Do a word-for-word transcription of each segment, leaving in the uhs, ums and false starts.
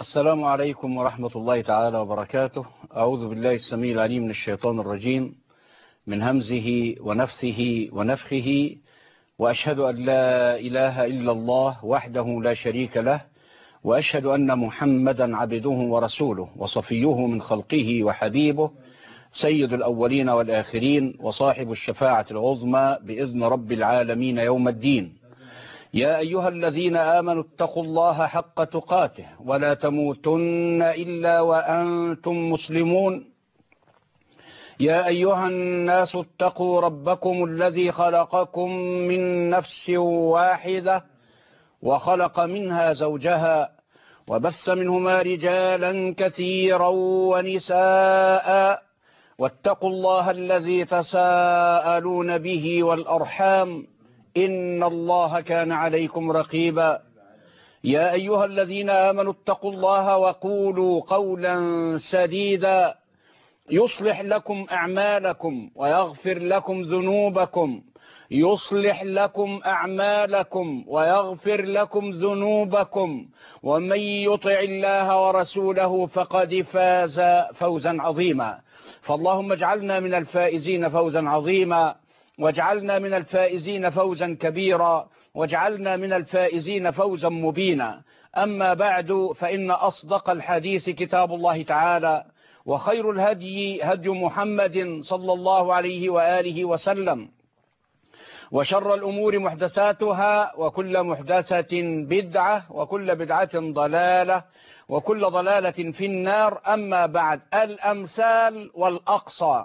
السلام عليكم ورحمة الله تعالى وبركاته. أعوذ بالله السميع العليم من الشيطان الرجيم من همزه ونفثه ونفخه، وأشهد أن لا إله إلا الله وحده لا شريك له، وأشهد أن محمدا عبده ورسوله وصفيه من خلقه وحبيبه، سيد الأولين والآخرين وصاحب الشفاعة العظمى بإذن رب العالمين يوم الدين. يا أيها الذين آمنوا اتقوا الله حق تقاته ولا تموتن إلا وأنتم مسلمون. يا أيها الناس اتقوا ربكم الذي خلقكم من نفس واحدة وخلق منها زوجها وبث منهما رجالا كثيرا ونساء، واتقوا الله الذي تساءلون به والأرحام إن الله كان عليكم رقيبا. يا أيها الذين آمنوا اتقوا الله وقولوا قولا سديدا يصلح لكم أعمالكم ويغفر لكم ذنوبكم يصلح لكم أعمالكم ويغفر لكم ذنوبكم ومن يطع الله ورسوله فقد فاز فوزا عظيما. فاللهم اجعلنا من الفائزين فوزا عظيما، واجعلنا من الفائزين فوزا كبيرا، واجعلنا من الفائزين فوزا مبينا. أما بعد، فإن أصدق الحديث كتاب الله تعالى، وخير الهدي هدي محمد صلى الله عليه وآله وسلم، وشر الأمور محدثاتها، وكل محدثة بدعة، وكل بدعة ضلالة، وكل ضلالة في النار. أما بعد، الأمثال والأقصى.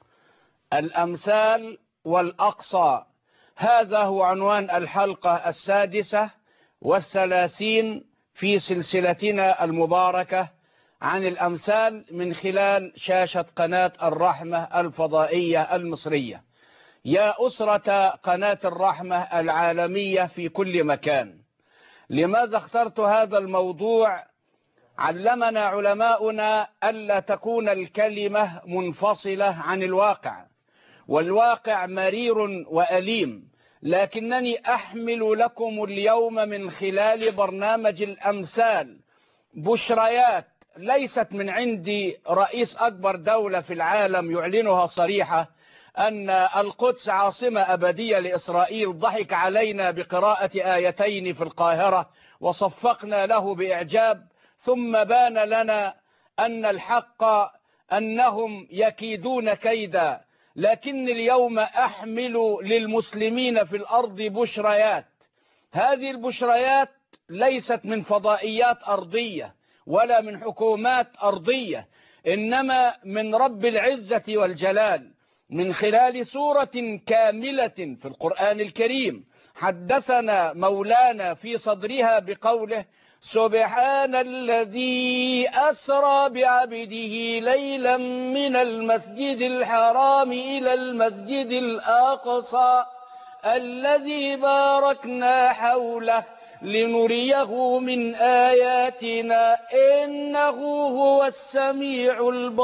الأمثال والأقصى، هذا هو عنوان الحلقة السادسة والثلاثين في سلسلتنا المباركة عن الأمثال من خلال شاشة قناة الرحمة الفضائية المصرية. يا أسرة قناة الرحمة العالمية في كل مكان، لماذا اخترت هذا الموضوع؟ علمنا علماؤنا ألا تكون الكلمة منفصلة عن الواقع، والواقع مرير وأليم، لكنني أحمل لكم اليوم من خلال برنامج الأمثال بشريات ليست من عندي رئيس أكبر دولة في العالم يعلنها صريحة أن القدس عاصمة أبدية لإسرائيل ضحك علينا بقراءة آيتين في القاهرة وصفقنا له بإعجاب، ثم بان لنا أن الحق أنهم يكيدون كيدا. لكن اليوم أحمل للمسلمين في الأرض بشريات. هذه البشريات ليست من فضائيات أرضية ولا من حكومات أرضية، إنما من رب العزة والجلال، من خلال سورة كاملة في القرآن الكريم حدثنا مولانا في صدرها بقوله: سبحان الذي أسرى بعبده ليلا من المسجد الحرام إلى المسجد الأقصى الذي باركنا حوله لنريه من آياتنا إنه هو السميع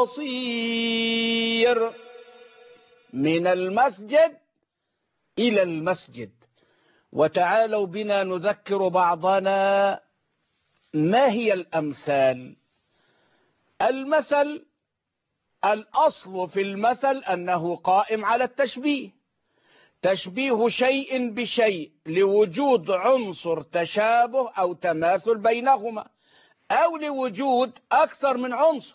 البصير. من المسجد إلى المسجد. وتعالوا بنا نذكر بعضنا ما هي الأمثال. المثل، الأصل في المثل أنه قائم على التشبيه، تشبيه شيء بشيء لوجود عنصر تشابه أو تماثل بينهما، أو لوجود أكثر من عنصر.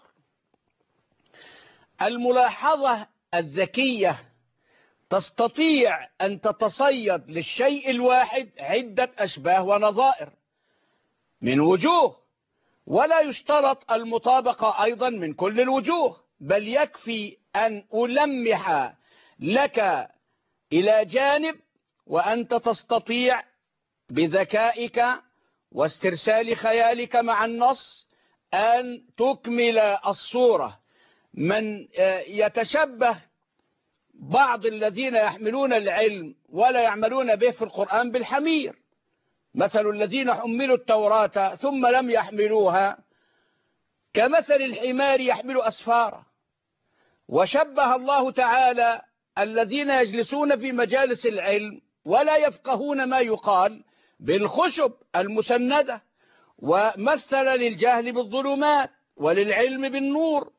الملاحظة الذكية تستطيع أن تتصيد للشيء الواحد عدة أشباه ونظائر من وجوه، ولا يشترط المطابقة أيضا من كل الوجوه، بل يكفي أن ألمح لك إلى جانب وأنت تستطيع بذكائك واسترسال خيالك مع النص أن تكمل الصورة. من يتشبه بعض الذين يحملون العلم ولا يعملون به في القرآن بالحمير، مثل الذين حملوا التوراة ثم لم يحملوها كمثل الحمار يحمل أسفارا. وشبه الله تعالى الذين يجلسون في مجالس العلم ولا يفقهون ما يقال بالخشب المسندة، ومثل للجهل بالظلمات وللعلم بالنور.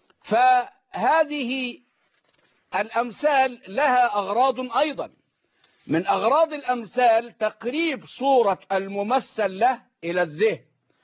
فهذه الأمثال لها أغراض أيضا. من أغراض الأمثال تقريب صورة الممثل له إلى الذهن،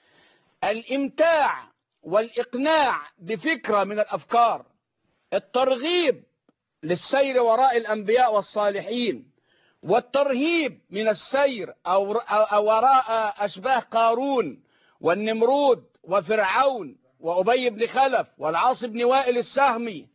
الإمتاع والإقناع بفكرة من الأفكار، الترغيب للسير وراء الأنبياء والصالحين، والترهيب من السير أو أو وراء أشباه قارون والنمرود وفرعون وأبي بن خلف والعاص بن وائل السهمي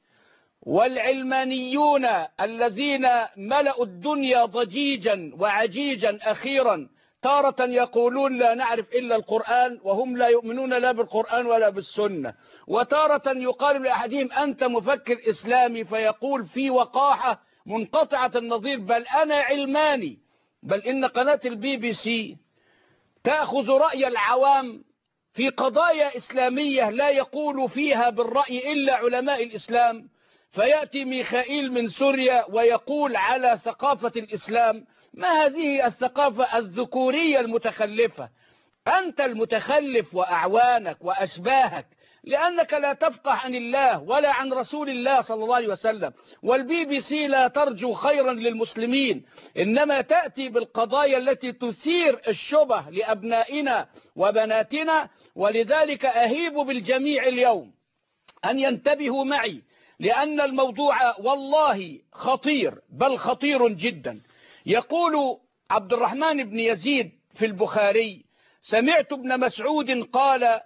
والعلمانيون الذين ملأوا الدنيا ضجيجا وعجيجا أخيرا، تارة يقولون لا نعرف إلا القرآن وهم لا يؤمنون لا بالقرآن ولا بالسنة، وتارة يقال لأحدهم أنت مفكر إسلامي فيقول في وقاحة منقطعة النظير بل أنا علماني. بل إن قناة البي بي سي تأخذ رأي العوام في قضايا إسلامية لا يقول فيها بالرأي إلا علماء الإسلام، فيأتي ميخائيل من سوريا ويقول على ثقافة الإسلام. ما هذه الثقافة الذكورية المتخلفة؟ أنت المتخلف وأعوانك وأشباهك، لأنك لا تفقه عن الله ولا عن رسول الله صلى الله عليه وسلم. والبي بي سي لا ترجو خيرا للمسلمين، إنما تأتي بالقضايا التي تثير الشبه لأبنائنا وبناتنا. ولذلك أهيب بالجميع اليوم أن ينتبهوا معي، لأن الموضوع والله خطير، بل خطير جدا. يقول عبد الرحمن بن يزيد في البخاري: سمعت ابن مسعود قال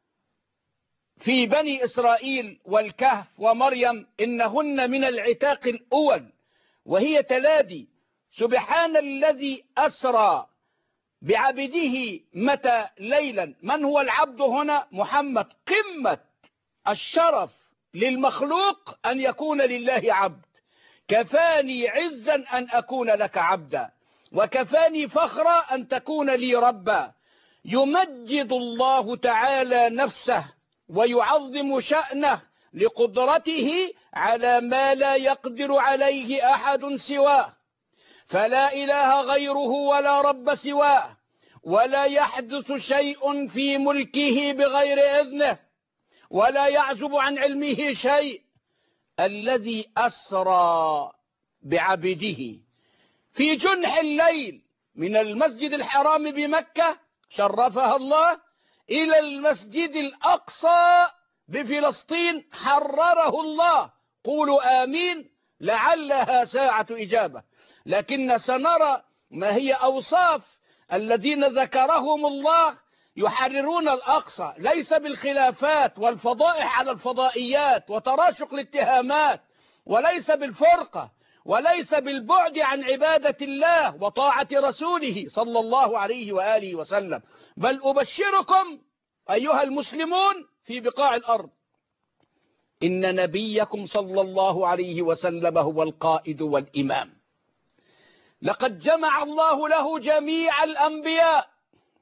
في بني إسرائيل والكهف ومريم إنهن من العتاق الأول وهي تلادي سبحان الذي أسرى بعبده متى ليلا. من هو العبد هنا؟ محمد. قمة الشرف للمخلوق أن يكون لله عبد. كفاني عزا أن أكون لك عبدا، وكفاني فخرا أن تكون لي ربا. يمجد الله تعالى نفسه ويعظم شأنه لقدرته على ما لا يقدر عليه أحد سواه، فلا إله غيره ولا رب سواه، ولا يحدث شيء في ملكه بغير إذنه، ولا يعزب عن علمه شيء. الذي أسرى بعبده في جنح الليل من المسجد الحرام بمكة شرفها الله إلى المسجد الأقصى بفلسطين حرره الله. قولوا آمين لعلها ساعة إجابة. لكن سنرى ما هي أوصاف الذين ذكرهم الله يحررون الأقصى، ليس بالخلافات والفضائح على الفضائيات وتراشق الاتهامات، وليس بالفرقة، وليس بالبعد عن عبادة الله وطاعة رسوله صلى الله عليه وآله وسلم. بل أبشركم أيها المسلمون في بقاع الأرض إن نبيكم صلى الله عليه وسلم هو القائد والإمام. لقد جمع الله له جميع الأنبياء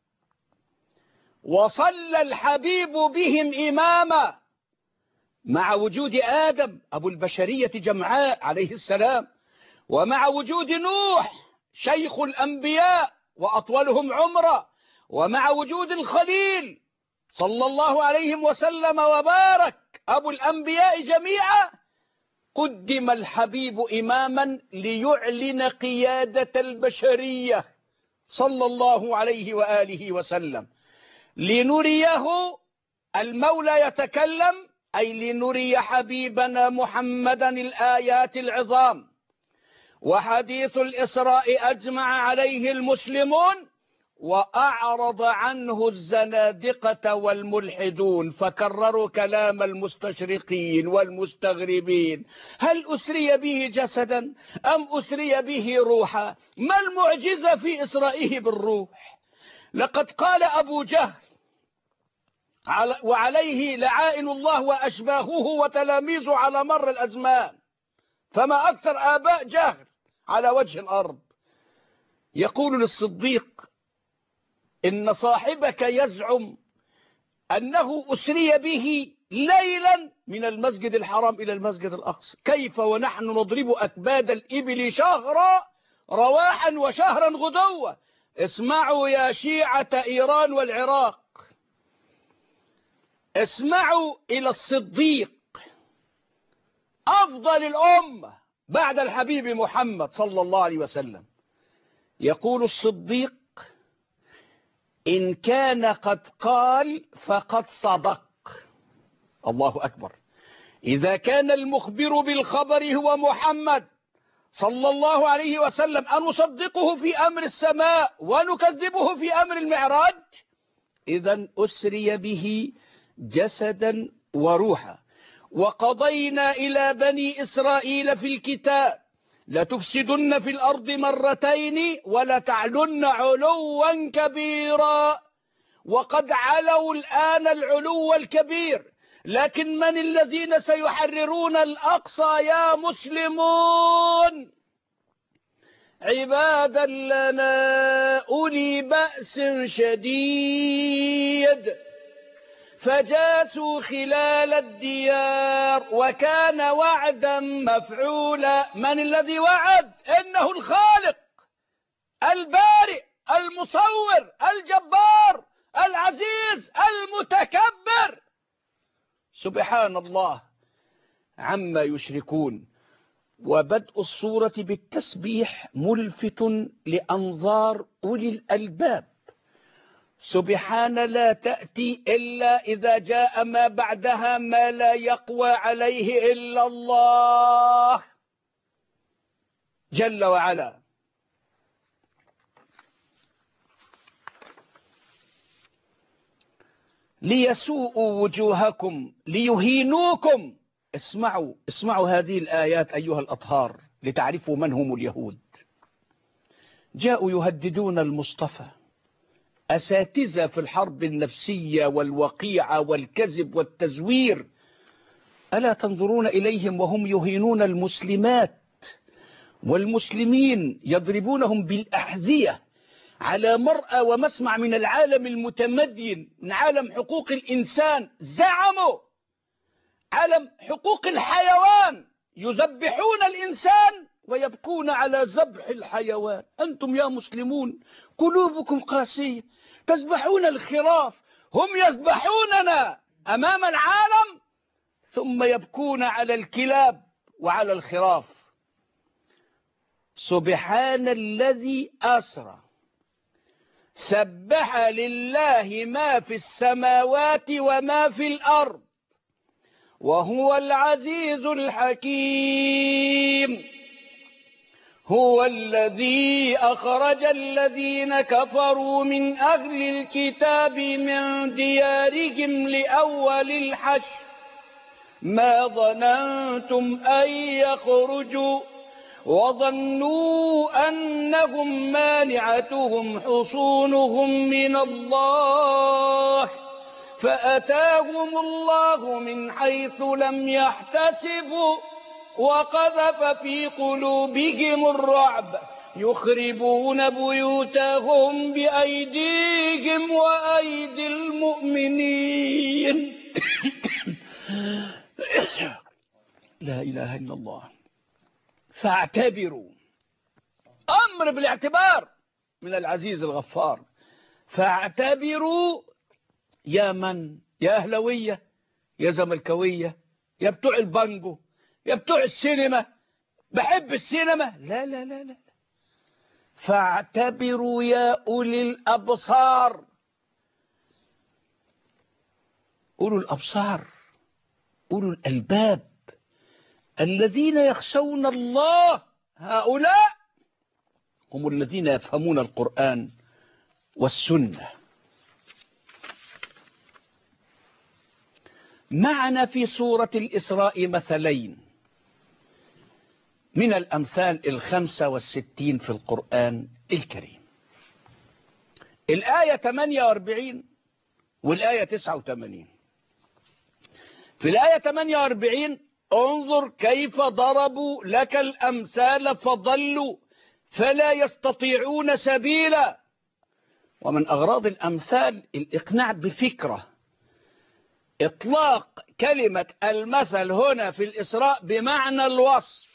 وصلى الحبيب بهم إماما، مع وجود آدم أبو البشرية جمعاء عليه السلام، ومع وجود نوح شيخ الأنبياء وأطولهم عمرا، ومع وجود الخليل صلى الله عليه وسلم وبارك أبو الأنبياء جميعا. قدم الحبيب إماما ليعلن قيادة البشرية صلى الله عليه وآله وسلم، لنريه المولى يتكلم، أي لنري حبيبنا محمدا الآيات العظام. وحديث الإسراء أجمع عليه المسلمون وأعرض عنه الزنادقة والملحدون، فكرروا كلام المستشرقين والمستغربين. هل أسري به جسدا أم أسري به روحا؟ ما المعجزة في إسرائه بالروح؟ لقد قال أبو جهل وعليه لعائن الله وأشباهه وتلاميذه على مر الأزمان، فما أكثر آباء جهل على وجه الأرض، يقول للصديق إن صاحبك يزعم أنه أسري به ليلا من المسجد الحرام إلى المسجد الأقصى، كيف ونحن نضرب أكباد الإبل شهرا رواحا وشهرا غدوا؟ اسمعوا يا شيعة إيران والعراق، اسمعوا إلى الصديق أفضل الأمة بعد الحبيب محمد صلى الله عليه وسلم. يقول الصديق: إن كان قد قال فقد صدق. الله أكبر. إذا كان المخبر بالخبر هو محمد صلى الله عليه وسلم، أنصدقه في أمر السماء ونكذبه في أمر المعراج؟ إذن أسري به جسدا وروحا. وقضينا إلى بني إسرائيل في الكتاب: لتفسدن في الأرض مرتين ولتعلن علوا كبيرا. وقد علوا الآن العلو الكبير، لكن من الذين سيحررون الأقصى يا مسلمون؟ عبادا لنا أولي بأس شديد فجاسوا خلال الديار وكان وعدا مفعولا. من الذي وعد؟ إنه الخالق البارئ المصور الجبار العزيز المتكبر، سبحان الله عما يشركون. وبدء الصورة بالتسبيح ملفت لأنظار أولي الألباب. سبحان لا تأتي إلا إذا جاء ما بعدها ما لا يقوى عليه إلا الله جل وعلا. ليسوءوا وجوهكم ليهينوكم. اسمعوا اسمعوا هذه الآيات أيها الأطهار لتعرفوا من هم اليهود. جاءوا يهددون المصطفى، أساتذة في الحرب النفسية والوقيعة والكذب والتزوير. ألا تنظرون إليهم وهم يهينون المسلمات والمسلمين، يضربونهم بالأحذية على مرأى ومسمع من العالم المتمدين، من عالم حقوق الإنسان. زعموا عالم حقوق الحيوان، يذبحون الإنسان ويبكون على ذبح الحيوان. أنتم يا مسلمون قلوبكم قاسية، تذبحون الخراف، هم يذبحوننا أمام العالم ثم يبكون على الكلاب وعلى الخراف. سبحان الذي أسرى، سبح لله ما في السماوات وما في الأرض وهو العزيز الحكيم. هو الذي أخرج الذين كفروا من أهل الكتاب من ديارهم لأول الحشر ما ظننتم أن يخرجوا وظنوا أنهم مانعتهم حصونهم من الله فأتاهم الله من حيث لم يحتسبوا وقذف في قلوبهم الرعب يخربون بيوتهم بأيديهم وأيدي المؤمنين. لا إله إلا الله. فاعتبروا، أمر بالاعتبار من العزيز الغفار. فاعتبروا يا من، يا أهلوية، يا زملكاوية، يا بتوع البانجو، يا بتوع السينما، بحب السينما، لا لا لا لا. فاعتبروا يا أولي الأبصار. أولو الأبصار، أولو الألباب الذين يخشون الله، هؤلاء هم الذين يفهمون القرآن والسنة. معنا في سورة الإسراء مثلين من الأمثال الخمسة والستين في القرآن الكريم. الآية ثمانية وأربعين والآية تسعة وثمانين. في الآية ثمانية وأربعين: انظر كيف ضربوا لك الأمثال فضلوا فلا يستطيعون سبيلا. ومن أغراض الأمثال الإقناع بفكرة. إطلاق كلمة المثل هنا في الإسراء بمعنى الوصف.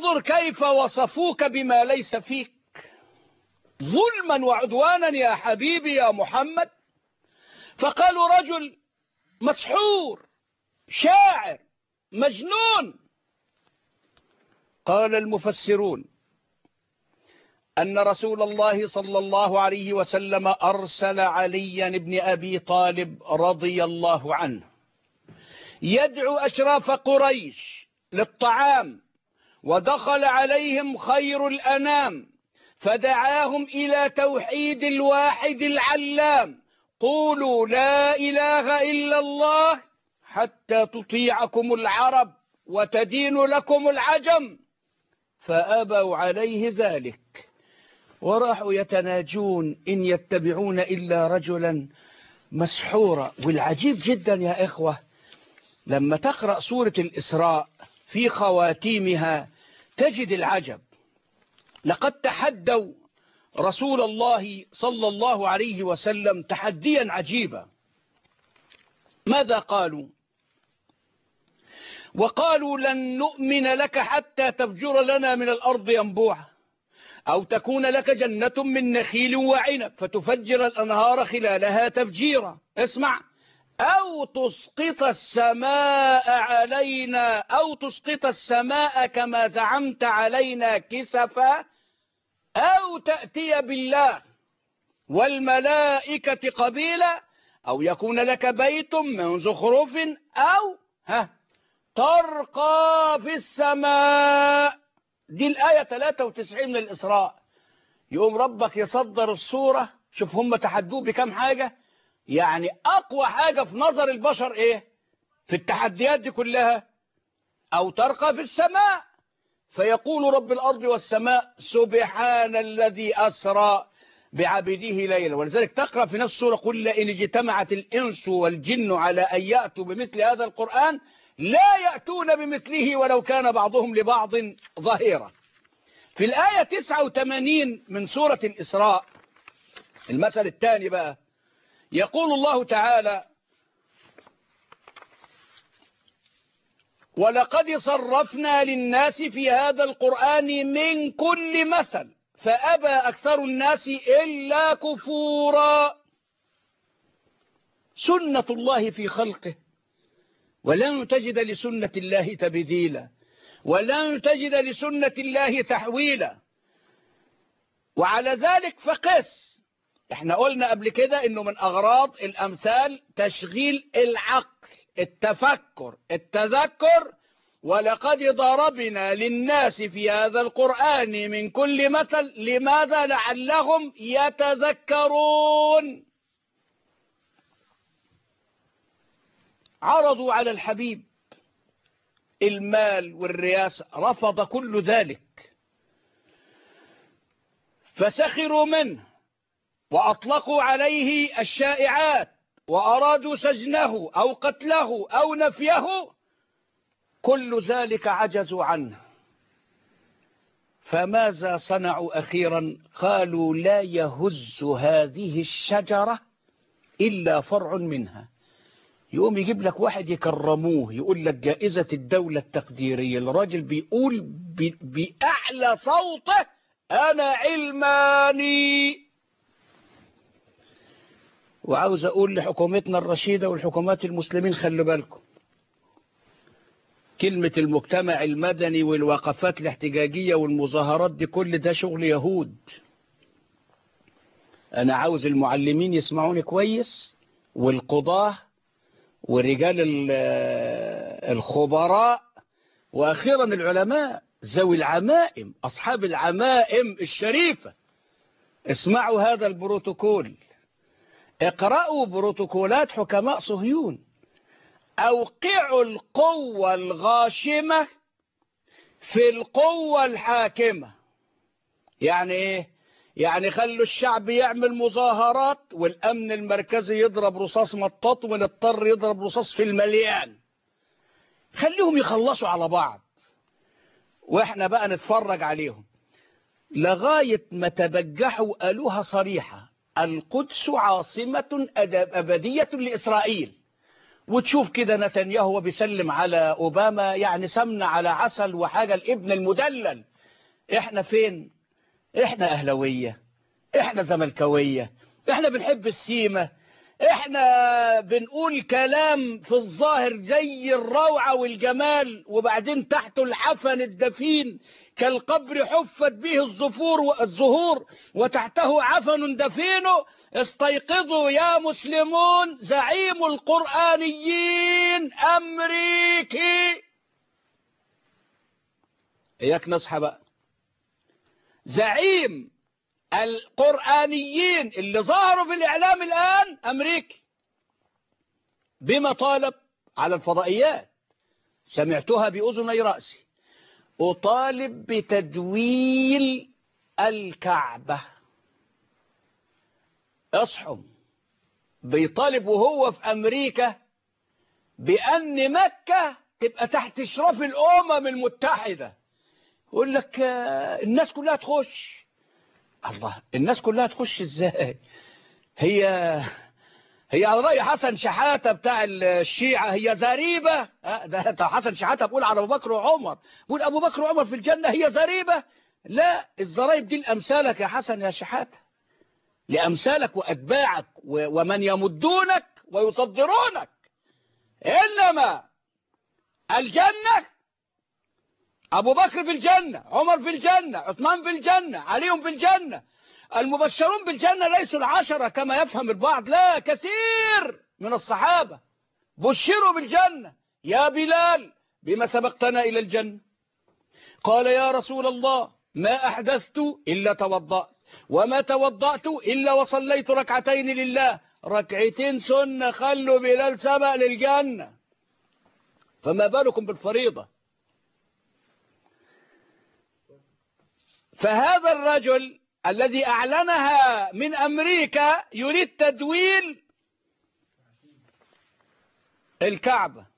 انظر كيف وصفوك بما ليس فيك، ظلما وعدوانا يا حبيبي يا محمد. فقالوا رجل مسحور شاعر مجنون. قال المفسرون أن رسول الله صلى الله عليه وسلم أرسل عليا بن أبي طالب رضي الله عنه يدعو أشراف قريش للطعام، ودخل عليهم خير الأنام فدعاهم إلى توحيد الواحد العلام، قولوا لا إله إلا الله حتى تطيعكم العرب وتدين لكم العجم، فأبوا عليه ذلك وراحوا يتناجون إن يتبعون إلا رجلا مسحورا. والعجيب جدا يا إخوة لما تقرأ سورة الإسراء في خواتيمها تجد العجب. لقد تحدوا رسول الله صلى الله عليه وسلم تحديا عجيبا. ماذا قالوا؟ وقالوا لن نؤمن لك حتى تفجر لنا من الأرض ينبوعا، أو تكون لك جنة من نخيل وعنب فتفجر الأنهار خلالها تفجيرا. اسمع، أو تسقط السماء علينا أو تسقط السماء كما زعمت علينا كسفا، أو تأتي بالله والملائكة قبيلا، أو يكون لك بيت من زخرف، أو ها ترقى في السماء. دي الآية ثلاثة وتسعين من الإسراء. يقوم ربك يصدر الصورة. شوف هم تحدوه بكم حاجة، يعني أقوى حاجة في نظر البشر إيه في التحديات دي كلها؟ أو ترقى في السماء، فيقول رب الأرض والسماء سبحان الذي أسرى بعبده ليلا. ولذلك تقرأ في نفس السورة قل لئن اجتمعت الإنس والجن على أن يأتوا بمثل هذا القرآن لا يأتون بمثله ولو كان بعضهم لبعض ظهيرا. في الآية تسعة وثمانين من سورة الإسراء المثل الثاني بقى يقول الله تعالى ولقد صرفنا للناس في هذا القرآن من كل مثل فأبى أكثر الناس إلا كفورا. سنة الله في خلقه ولن تجد لسنة الله تبديلا، ولن تجد لسنة الله تحويلا. وعلى ذلك فقس. احنا قلنا قبل كده انه من اغراض الامثال تشغيل العقل، التفكر، التذكر. ولقد ضربنا للناس في هذا القرآن من كل مثل لماذا؟ لعلهم يتذكرون. عرضوا على الحبيب المال والرياسة، رفض كل ذلك، فسخروا منه وأطلقوا عليه الشائعات وأرادوا سجنه أو قتله أو نفيه، كل ذلك عجزوا عنه. فماذا صنعوا أخيرا؟ قالوا لا يهز هذه الشجرة إلا فرع منها. يقوم يجيب لك واحد يكرموه يقول لك جائزة الدولة التقديرية، الراجل بيقول بأعلى صوته أنا علماني. وعاوز أقول لحكومتنا الرشيدة والحكومات المسلمين خلوا بالكم، كلمة المجتمع المدني والوقفات الاحتجاجية والمظاهرات دي كل ده شغل يهود. أنا عاوز المعلمين يسمعوني كويس، والقضاة ورجال الخبراء، وأخيرا العلماء ذوي العمائم أصحاب العمائم الشريفة. اسمعوا هذا البروتوكول، اقرأوا بروتوكولات حكماء صهيون. أوقعوا القوة الغاشمة في القوة الحاكمة. يعني إيه؟ يعني خلوا الشعب يعمل مظاهرات والأمن المركزي يضرب رصاص مطاط ونضطر يضرب رصاص في المليان. خليهم يخلصوا على بعض وإحنا بقى نتفرج عليهم لغاية ما تبجحوا قالوها صريحة: القدس عاصمة أبدية لإسرائيل، وتشوف كده نتنياهو بيسلم على أوباما، يعني سمنة على عسل وحاجة الابن المدلل. احنا فين؟ احنا أهلوية، احنا زملكاوية، احنا بنحب السيمة، احنا بنقول كلام في الظاهر زي الروعة والجمال، وبعدين تحته العفن الدفين كالقبر حفت به الزفور والزهور وتحته عفن دفين. استيقظوا يا مسلمون، زعيم القرآنيين أمريكي. إياك نصحى بقى. زعيم القرآنيين اللي ظهروا في الإعلام الآن أمريكي. بما طالب على الفضائيات، سمعتها بأذني رأسي، أطالب بتدويل الكعبة. اصحوا. بيطالب وهو في أمريكا بأن مكة تبقى تحت إشراف الأمم المتحدة. يقول لك الناس كلها تخش. الله، الناس كلها تخش ازاي؟ هي هي على رأي حسن شحاتة بتاع الشيعة هي زريبة. ده حسن شحاتة بيقول على أبو بكر وعمر، بيقول أبو بكر وعمر في الجنة هي زريبة. لا، الزرايب دي لأمثالك يا حسن يا شحاتة، لأمثالك وأتباعك ومن يمدونك ويصدرونك. إنما الجنة أبو بكر في الجنة، عمر في الجنة، عثمان في الجنة، علي في الجنة. المبشرون بالجنة ليسوا العشرة كما يفهم البعض، لا، كثير من الصحابة بشروا بالجنة. يا بلال بما سبقتنا إلى الجنة؟ قال يا رسول الله ما أحدثت إلا توضأت، وما توضأت إلا وصليت ركعتين لله. ركعتين سنة خلوا بلال سبق للجنة، فما بالكم بالفريضة؟ فهذا الرجل الذي أعلنها من أمريكا يريد تدويل الكعبة.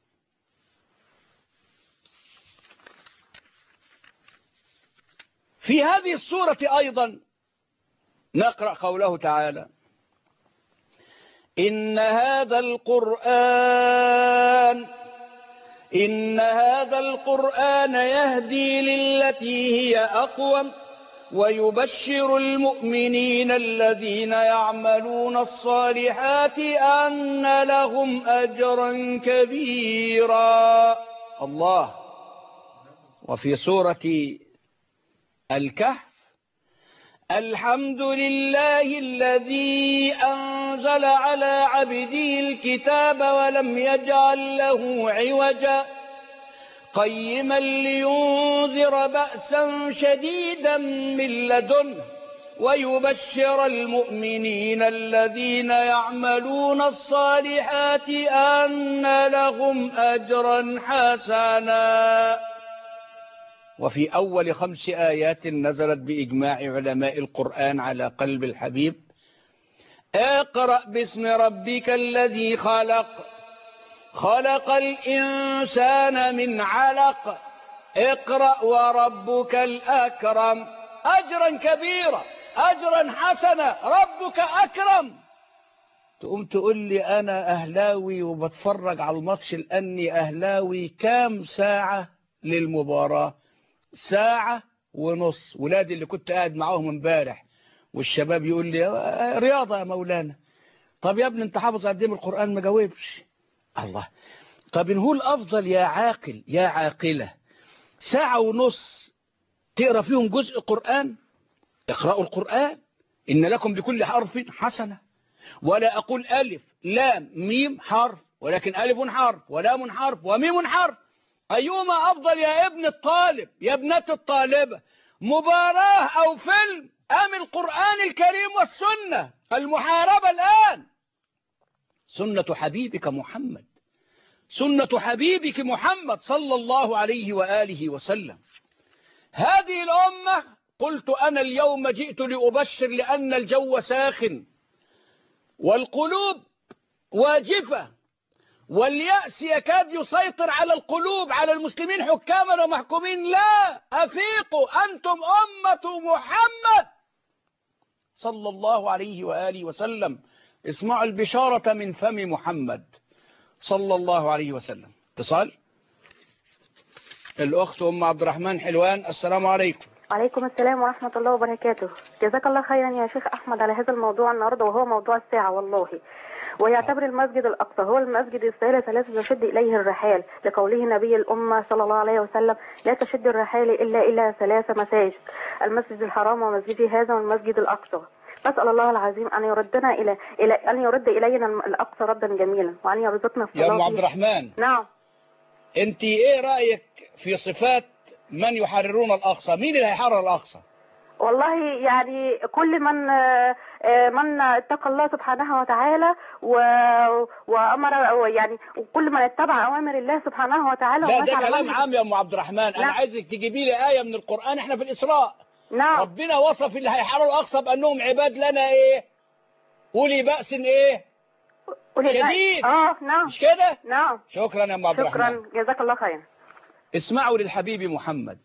في هذه السورة أيضا نقرأ قوله تعالى: إن هذا القرآن إن هذا القرآن يهدي للتي هي أقوم ويبشر المؤمنين الذين يعملون الصالحات أن لهم أجرا كبيرا. الله. وفي سورة الكهف: الحمد لله الذي أنزل على عبده الكتاب ولم يجعل له عوجا قيما لينذر بأسا شديدا من لدنه ويبشر المؤمنين الذين يعملون الصالحات أن لهم أجرا حسنا. وفي أول خمس آيات نزلت بإجماع علماء القرآن على قلب الحبيب: اقرأ باسم ربك الذي خلق خلق الإنسان من علق اقرأ وربك الأكرم. أجرا كبيرا، أجرا حسنا، ربك أكرم. تقوم تقول لي أنا أهلاوي وبتفرج على الماتش لأني أهلاوي. كام ساعة للمباراة؟ ساعة ونص. ولادي اللي كنت قاعد معاهم امبارح والشباب يقول لي رياضة يا مولانا. طب يا ابني انت حافظ قد ايه من القرآن؟ ما جاوبش. الله. طب إن هو الأفضل يا عاقل يا عاقلة ساعة ونص تقرأ فيهم جزء قرآن؟ اقرأوا القرآن، إن لكم بكل حرف حسنة. ولا أقول ألف لام ميم حرف، ولكن ألف حرف ولام حرف وميم حرف. أيهما أفضل يا ابن الطالب يا ابنة الطالبة؟ مباراة أو فيلم أم القرآن الكريم والسنة المحاربة الآن؟ سنة حبيبك محمد، سنة حبيبك محمد صلى الله عليه وآله وسلم. هذه الأمة قلت أنا اليوم جئت لأبشر لأن الجو ساخن والقلوب واجفة واليأس يكاد يسيطر على القلوب، على المسلمين حكاما ومحكومين. لا، أفيقوا، أنتم أمة محمد صلى الله عليه وآله وسلم. اسمعوا البشارة من فم محمد صلى الله عليه وسلم. اتصال الأخت أم عبد الرحمن حلوان. السلام عليكم. وعليكم السلام ورحمة الله وبركاته. جزاك الله خيرا يا شيخ أحمد على هذا الموضوع النهاردة، وهو موضوع الساعة والله. ويعتبر المسجد الأقصى هو المسجد الثالث الذي تشد إليه الرحال، لقوله نبي الأمة صلى الله عليه وسلم: لا تشد الرحال إلا إلى ثلاث مساجد، المسجد الحرام ومسجدي هذا والمسجد الأقصى. نسأل الله العظيم أن يردنا إلى إلى أن يرد إلينا الأقصى ردا جميلا، وأن يرزقنا الصلاة. يا أم عبد الرحمن، نعم، أنت إيه رأيك في صفات من يحررون الأقصى؟ مين اللي هيحرر الأقصى؟ والله يعني كل من من اتقى الله سبحانه وتعالى وامر، يعني وكل من اتبع اوامر الله سبحانه وتعالى. لا ده كلام عام يا ام عبد الرحمن. انا نعم. عايزك تجيبي لي ايه من القران. احنا في الاسراء نعم ربنا وصف اللي هيحرروا الاقصى بانهم عباد لنا ايه؟ اولي باس ايه؟ شديد. اه نعم مش كده؟ نعم. شكرا يا ام عبد الرحمن. شكرا جزاك الله خيرا. اسمعوا للحبيب محمد.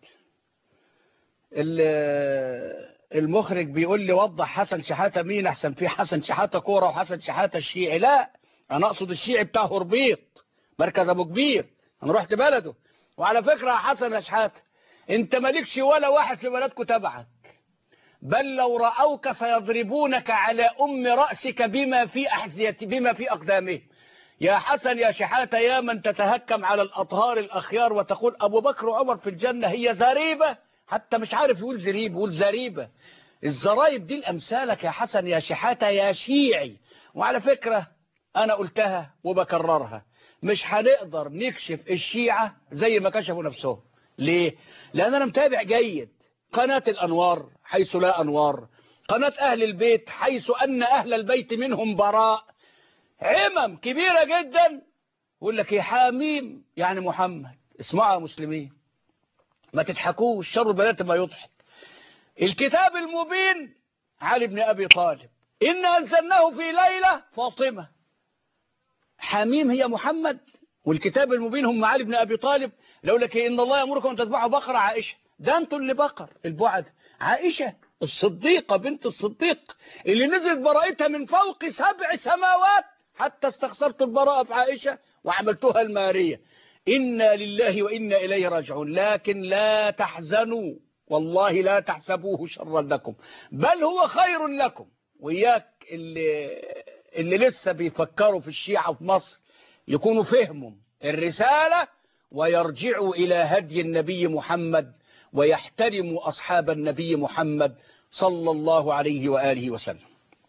المخرج بيقول لي وضح حسن شحاتة مين احسن، فيه حسن شحاتة كورة وحسن شحاتة الشيعي. لا، انا اقصد الشيعي بتاع هربيط مركز ابو كبير، انا رحت بلده. وعلى فكرة يا حسن شحاتة، انت مالكش ولا واحد في بلدكم تبعك، بل لو رأوك سيضربونك على ام رأسك بما في احذية بما في اقدامه. يا حسن يا شحاتة، يا من تتهكم على الاطهار الاخيار وتقول ابو بكر وعمر في الجنة، هي زريبة، حتى مش عارف يقول زريب يقول زريبة. الزرايب دي الأمثالك يا حسن يا شحاتة يا شيعي. وعلى فكرة أنا قلتها وبكررها، مش هنقدر نكشف الشيعة زي ما كشفوا نفسهم. ليه؟ لأن أنا متابع جيد قناة الأنوار حيث لا أنوار، قناة أهل البيت حيث أن أهل البيت منهم براء، عمم كبيرة جدا. يقول لك يا حاميم يعني محمد. اسمعوا يا مسلمين، ما تضحكوش، شر البنات ما يضحك. الكتاب المبين علي بن أبي طالب، إن أنزلناه في ليلة فاطمة. حميم هي محمد، والكتاب المبين هم علي بن أبي طالب. لو لك إن الله يأمركم أن تذبحوا بقرة عائشة، ده أنتوا اللي بقر البعد. عائشة الصديقة بنت الصديق اللي نزلت براءتها من فوق سبع سماوات، حتى استخسرتوا البراءة في عائشة وعملتوها المارية. إنا لله وإنا إليه راجعون. لكن لا تحزنوا، والله لا تحسبوه شرا لكم، بل هو خير لكم. وإياك اللي, اللي لسه بيفكروا في الشيعة في مصر يكونوا فهموا الرسالة ويرجعوا إلى هدي النبي محمد ويحترموا أصحاب النبي محمد صلى الله عليه وآله وسلم.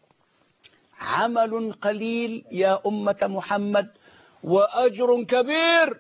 عمل قليل يا أمة محمد وأجر كبير.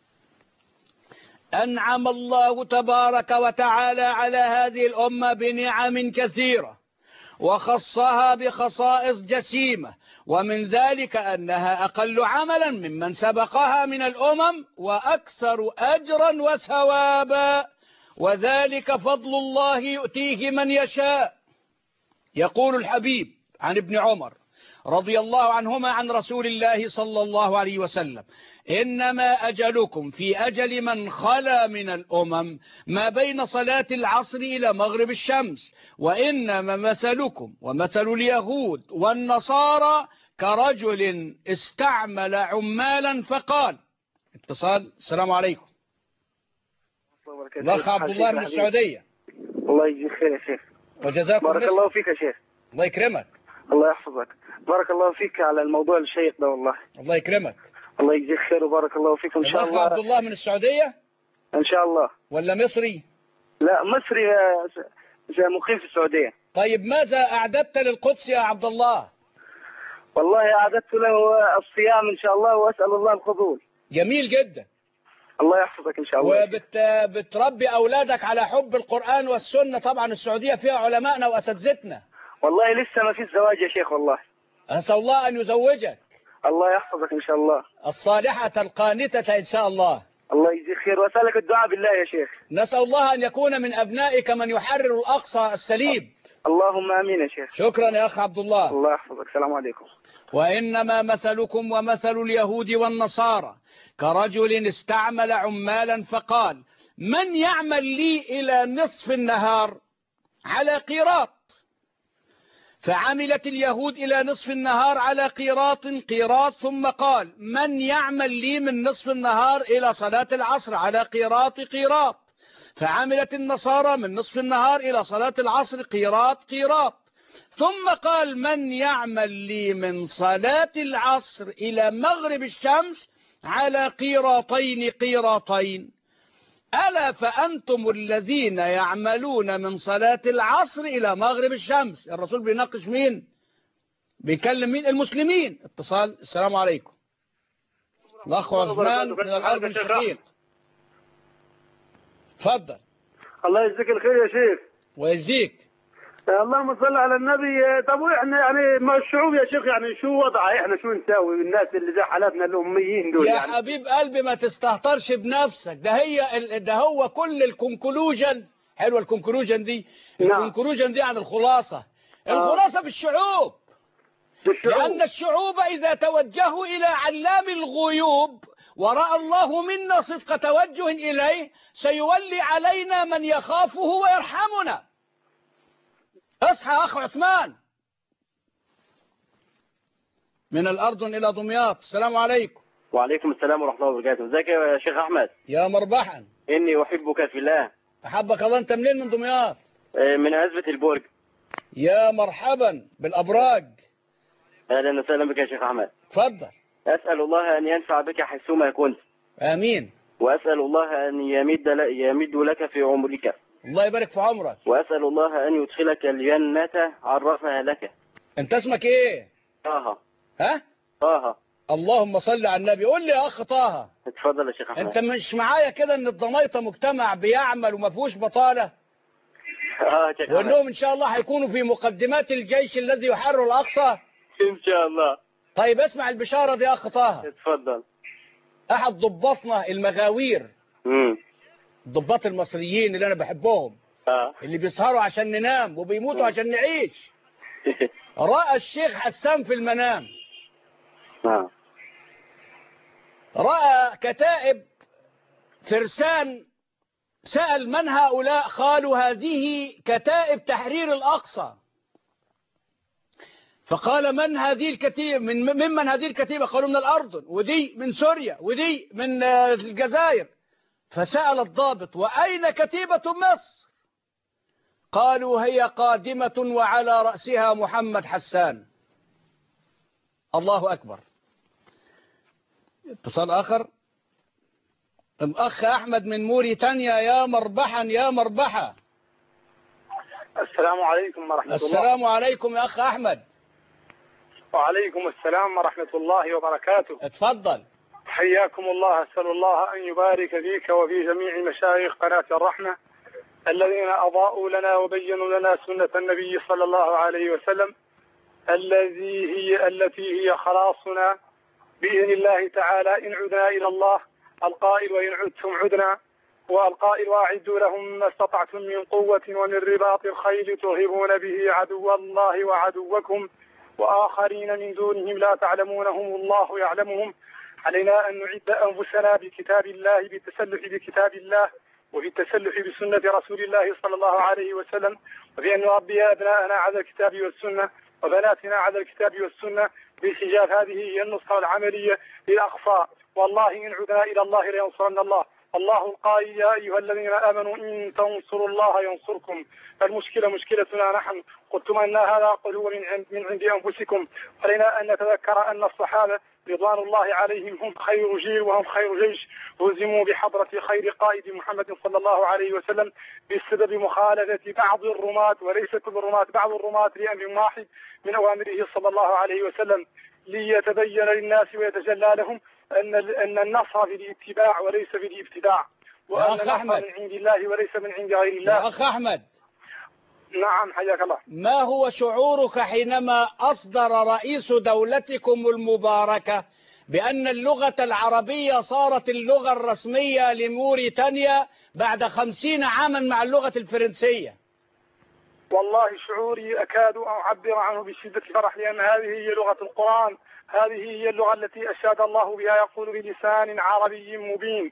أنعم الله تبارك وتعالى على هذه الأمة بنعم كثيرة، وخصها بخصائص جسيمة، ومن ذلك أنها أقل عملا ممن سبقها من الأمم وأكثر أجرا وثوابا، وذلك فضل الله يؤتيه من يشاء. يقول الحبيب عن ابن عمر رضي الله عنهما عن رسول الله صلى الله عليه وسلم: إنما أجلكم في أجل من خلا من الأمم ما بين صلاة العصر إلى مغرب الشمس، وإنما مثلكم ومثل اليهود والنصارى كرجل استعمل عمالا فقال. اتصال. السلام عليكم. الأخ عبد الله من السعودية. الله يجزيك خير يا شيخ. وجزاكم بارك الله فيك يا شيخ. الله يكرمك. الله يحفظك. بارك الله فيك على الموضوع الشيق ده والله. الله يكرمك. الله يجزيك خير وبارك الله فيك ان شاء الله. عبد الله من السعودية ان شاء الله. ولا مصري؟ لا مصري مقيم في السعودية. طيب ماذا أعددت للقدس يا عبد الله؟ والله أعددت له الصيام إن شاء الله وأسأل الله القبول. جميل جدا. الله يحفظك إن شاء الله. وبتربي أولادك على حب القرآن والسنة. طبعا السعودية فيها علماءنا وأساتذتنا. والله لسه ما في الزواج يا شيخ والله. أسأل الله أن يزوجك. الله يحفظك إن شاء الله. الصالحة القانتة إن شاء الله. الله يجزيك خير وأسألك الدعاء بالله يا شيخ. نسأل الله أن يكون من أبنائك من يحرر الأقصى السليم. اللهم آمين يا شيخ. شكرا يا أخ عبد الله. الله يحفظك. السلام عليكم. وإنما مثلكم ومثل اليهود والنصارى كرجل استعمل عمالا فقال: من يعمل لي إلى نصف النهار على قيراط، فعملت اليهود إلى نصف النهار على قيراط قيراط، ثم قال من يعمل لي من نصف النهار إلى صلاة العصر على قيراط قيراط. فعملت النصارى من نصف النهار إلى صلاة العصر قيراط قيراط. ثم قال من يعمل لي من صلاة العصر إلى مغرب الشمس على قيراطين قيراطين. ألا فأنتم الذين يعملون من صلاة العصر إلى مغرب الشمس. الرسول بيناقش مين؟ بيكلم مين؟ المسلمين. اتصال. السلام عليكم. الأخ عثمان من الأرض الشقيق. تفضل. الله يجزيك الخير يا شيخ. ويجزيك. اللهم صل على النبي. طب احنا يعني ما الشعوب يا شيخ يعني شو وضعها؟ احنا شو نساوي الناس اللي زي حالاتنا الاميين دول؟ يا يعني حبيب قلبي ما تستهترش بنفسك. ده هي ال- ده هو كل الكونكلوجن. حلوه الكونكلوجن دي. نعم. الكونكلوجن دي عن الخلاصة. الخلاصة في الشعوب. بالشعوب. لأن الشعوب إذا توجهوا إلى علام الغيوب ورأى الله منا صدق توجه إليه سيولي علينا من يخافه ويرحمنا. اصحى أخ عثمان من الأردن إلى دمياط. السلام عليكم. وعليكم السلام ورحمة الله وبركاته. ازيك يا شيخ أحمد؟ يا مربحا. إني أحبك في الله. أحبك الله. أنت منين من دمياط؟ من عزبة البرج. يا مرحبا بالأبراج. أهلا وسهلا بك يا شيخ أحمد. تفضل. أسأل الله أن ينفع بك حيثما كنت. آمين. وأسأل الله أن يمد, يمد لك في عمرك. الله يبارك في عمرك. وأسأل الله أن يدخلك الجنة عرفها لك. أنت اسمك إيه؟ طه. ها؟ طه. اللهم صل على النبي. قول لي يا أخ طه. اتفضل يا شيخ أحمد. أنت مش معايا كده إن الضميطة مجتمع بيعمل وما فيهوش بطالة؟ اه يا شيخ أحمد. وإنهم إن شاء الله هيكونوا في مقدمات الجيش الذي يحرر الأقصى. إن شاء الله. طيب اسمع البشارة دي يا أخ طه. اتفضل. أحد ضباطنا المغاوير. امم الضباط المصريين اللي أنا بحبهم. اه اللي بيسهروا عشان ننام وبيموتوا عشان نعيش. رأى الشيخ حسان في المنام. اه رأى كتائب فرسان. سأل من هؤلاء؟ قالوا هذه كتائب تحرير الأقصى. فقال من هذه الكتيبة؟ من ممن هذه الكتيبة؟ قالوا من الأردن، ودي من سوريا، ودي من الجزائر. فسأل الضابط وأين كتيبة مصر؟ قالوا هي قادمة وعلى رأسها محمد حسان. الله أكبر. اتصال آخر. الأخ أحمد من موريتانيا. يا مربحا يا مربحا. السلام عليكم ورحمة الله. السلام عليكم يا أخ أحمد. وعليكم السلام ورحمة الله وبركاته. اتفضل. حياكم الله. أسأل الله أن يبارك فيك وفي جميع مشايخ قناة الرحمة الذين أضاءوا لنا وبينوا لنا سنة النبي صلى الله عليه وسلم الذي هي التي هي خلاصنا بإذن الله تعالى إن عدنا إلى الله. القائل وإن عدتم عدنا، والقائل وأعدوا لهم ما استطعتم من قوة ومن رباط الخيل ترهبون به عدو الله وعدوكم وآخرين من دونهم لا تعلمونهم الله يعلمهم. علينا أن نعد أنفسنا بكتاب الله بالتسلح بكتاب الله وبالتسلح بسنة رسول الله صلى الله عليه وسلم، وبأن نربي أبناءنا على الكتاب والسنة وبناتنا على الكتاب والسنة بحجاب. هذه هي النصرة العملية للأخفاء. والله إن عدنا إلى الله لينصرن الله. الله القائل يا أيها الذين آمنوا إن تنصروا الله ينصركم. فالمشكلة مشكلتنا نحن. قلتم أن هذا قل هو من عند, من عند أنفسكم. علينا أن نتذكر أن الصحابة رضوان الله عليهم هم خير جيل وهم خير جيش، هزموا بحضرة خير قائد محمد صلى الله عليه وسلم بسبب مخالفة بعض الرماة وليس كل الرماة، بعض الرماة لأمر واحد من أوامره صلى الله عليه وسلم ليتبين للناس ويتجلى لهم أن أن النصر في الاتباع وليس في الابتداع، وأن النصر من عند الله وليس من عند غير الله. يا أخ أحمد. نعم حياك الله. ما هو شعورك حينما أصدر رئيس دولتكم المباركة بأن اللغة العربية صارت اللغة الرسمية لموريتانيا بعد خمسين عاما مع اللغة الفرنسية؟ والله شعوري أكاد أعبر عنه بشدة فرح، لأن هذه هي لغة القرآن، هذه هي اللغة التي أشاد الله بها، يقول بلسان عربي مبين.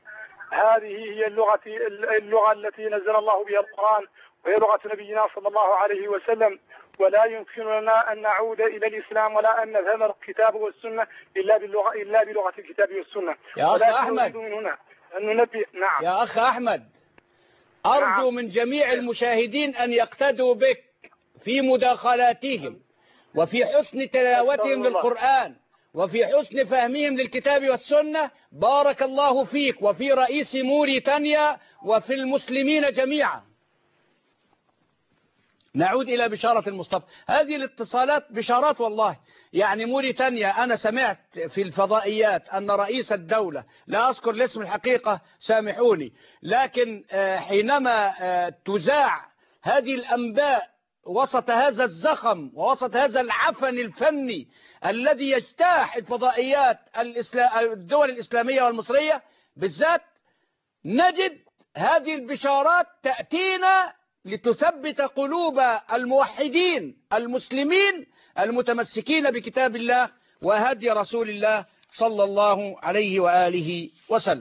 هذه هي اللغة اللغة التي نزل الله بها القرآن، وهي لغة نبينا صلى الله عليه وسلم، ولا يمكن لنا أن نعود إلى الإسلام ولا أن نفهم الكتاب والسنة إلا باللغة إلا بلغة الكتاب والسنة. يا أخ أحمد من هنا أن ننبه. نعم يا أخ أحمد، أرجو نعم. من جميع المشاهدين أن يقتدوا بك في مداخلاتهم وفي حسن تلاوتهم للقرآن وفي حسن فهمهم للكتاب والسنة. بارك الله فيك وفي رئيس موريتانيا وفي المسلمين جميعا. نعود إلى بشارة المصطفى. هذه الاتصالات بشارات والله. يعني موريتانيا أنا سمعت في الفضائيات أن رئيس الدولة، لا أذكر الاسم الحقيقة سامحوني، لكن حينما تذاع هذه الأنباء وسط هذا الزخم ووسط هذا العفن الفني الذي يجتاح الفضائيات الدول الإسلامية والمصرية بالذات، نجد هذه البشارات تأتينا لتثبت قلوب الموحدين المسلمين المتمسكين بكتاب الله وهدي رسول الله صلى الله عليه وآله وسلم.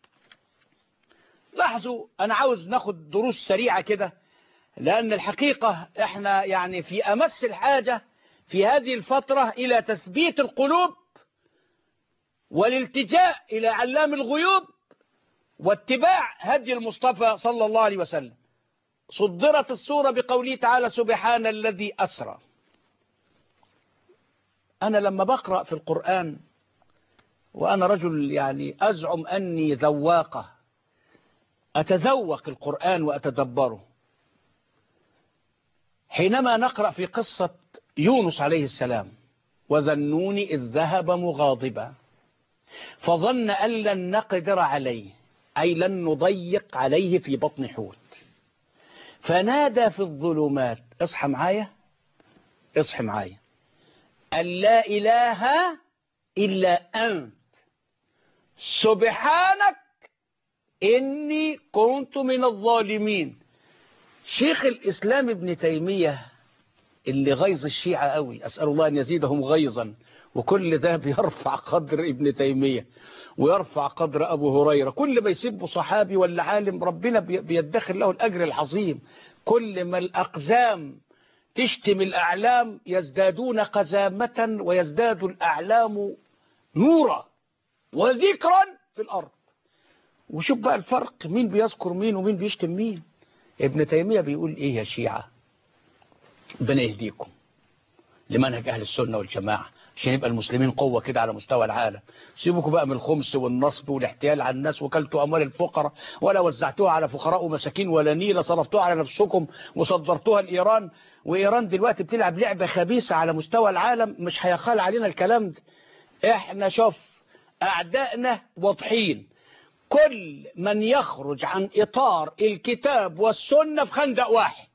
لاحظوا، أنا عاوز ناخد دروس سريعة كده، لأن الحقيقة احنا يعني في أمس الحاجة في هذه الفترة إلى تثبيت القلوب والالتجاء إلى علام الغيوب واتباع هدي المصطفى صلى الله عليه وسلم. صدرت السورة بقوله تعالى: سبحان الذي أسرى. أنا لما بقرأ في القرآن، وأنا رجل يعني أزعم أني ذواقة، أتذوق القرآن وأتدبره، حينما نقرأ في قصة يونس عليه السلام: وذا النون إذ ذهب مغاضبا فظن أن لن نقدر عليه، أي لن نضيق عليه في بطن حوت، فنادى في الظلمات. اصحى معايا اصحى معايا أن لا إله إلا أنت سبحانك إني كنت من الظالمين. شيخ الإسلام ابن تيمية اللي غيظ الشيعة قوي، أسأل الله أن يزيدهم غيظا، وكل ده بيرفع قدر ابن تيمية ويرفع قدر أبو هريرة. كل ما يسب صحابي ولا عالم ربنا بيدخل له الأجر العظيم. كل ما الأقزام تشتم الأعلام يزدادون قزامة ويزداد الأعلام نورا وذكرا في الأرض. وشوف بقى الفرق، مين بيذكر مين ومين بيشتم مين. ابن تيمية بيقول إيه يا شيعة؟ ربنا يهديكم لمنهج أهل السنة والجماعة عشان يبقى المسلمين قوة كده على مستوى العالم. سيبوكوا بقى من الخمس والنصب والاحتيال على الناس، وكلتوا أموال الفقراء ولا وزعتوها على فقراء ومساكين ولا نيلة صرفتوها على نفسكم وصدرتوها لإيران. وإيران دلوقتي بتلعب لعبة خبيثة على مستوى العالم، مش هيخال علينا الكلام ده. احنا شوف أعدائنا واضحين، كل من يخرج عن إطار الكتاب والسنة في خندق واحد.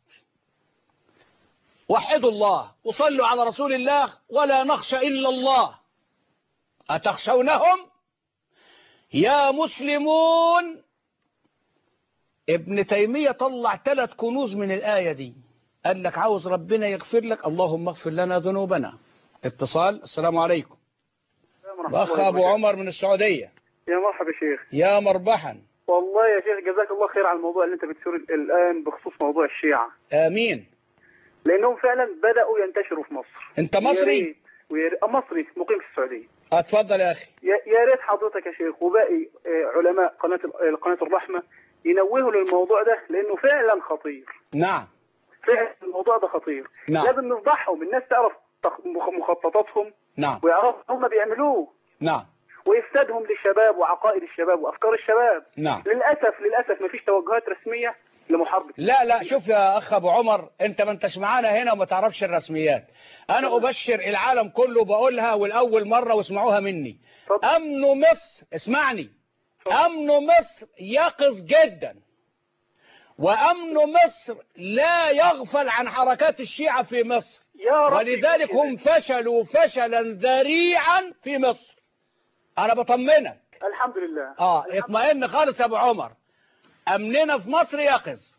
وحدوا الله وصلوا على رسول الله ولا نخشى إلا الله. أتخشونهم يا مسلمون؟ ابن تيمية طلع ثلاث كنوز من الآية دي. قال لك عاوز ربنا يغفر لك، اللهم اغفر لنا ذنوبنا. اتصال. السلام عليكم. الأخ أبو عمر من السعودية. يا مرحبا شيخ. يا مربحا. والله يا شيخ جزاك الله خير على الموضوع اللي انت بتثيره الآن بخصوص موضوع الشيعة. آمين. لأنهم فعلا بدأوا ينتشروا في مصر. أنت مصري؟ ويريد... مصري مقيم في السعودية. اتفضل يا أخي. يا ريت حضرتك يا شيخ وباقي علماء قناة قناة الرحمة ينوهوا للموضوع ده، لأنه فعلا خطير. نعم. فعلا الموضوع ده خطير. نعم. لازم نفضحهم، الناس تعرف مخططاتهم. نعم. ويعرفوا هم بيعملوه. نعم. وإفسادهم للشباب وعقائد الشباب وأفكار الشباب. نعم. للأسف للأسف ما فيش توجهات رسمية لمحاربة. لا لا شوف يا أخ أبو عمر، أنت ما أنتش معانا هنا وما تعرفش الرسميات. أنا أبشر العالم كله بقولها والأول مرة واسمعوها مني. طب. أمن مصر، اسمعني، طب. أمن مصر يقظ جدا، وأمن مصر لا يغفل عن حركات الشيعة في مصر، ولذلك هم فشلوا فشلا ذريعا في مصر. أنا بطمنك. الحمد لله. آه اطمئن خالص يا أبو عمر، أمننا في مصر يقظ.